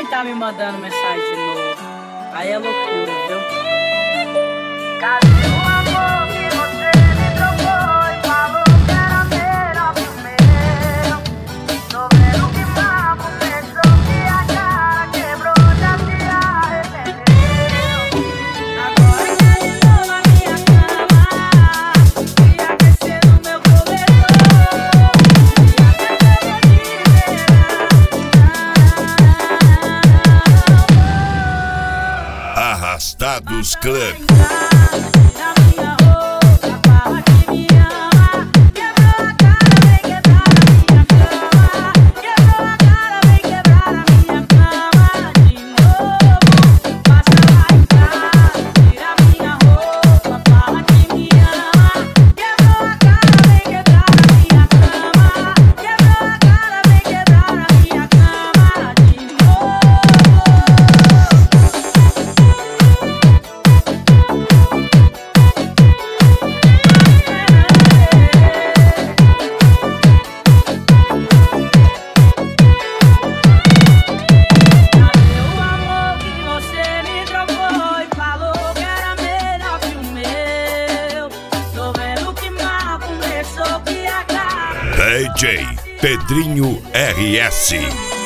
tá me mandando mensagem de novo. Aí é loucura, viu? Cadê o amor que você me trocou e falou que era melhor que o meu? Tô vendo que papo pensou que a cara quebrou, já se arrependeu. Agora quer de novo a minha cama e aquecer no meu cobertor. Arrastados Clã. Na minha roupa, fala que me ama. Quebrou a cara, vem quebrar a minha cama. Quebrou a cara, vem quebrar a minha cama de novo. Passa lá em casa, tira minha roupa, fala que me ama. Quebrou a cara, vem quebrar a minha cama. Quebrou a cara, vem quebrar a minha cama de novo. Cadê o amor que você me trocou e falou que era melhor que o meu? Tô vendo que mal começou que acaba. DJ Pedrinho RS.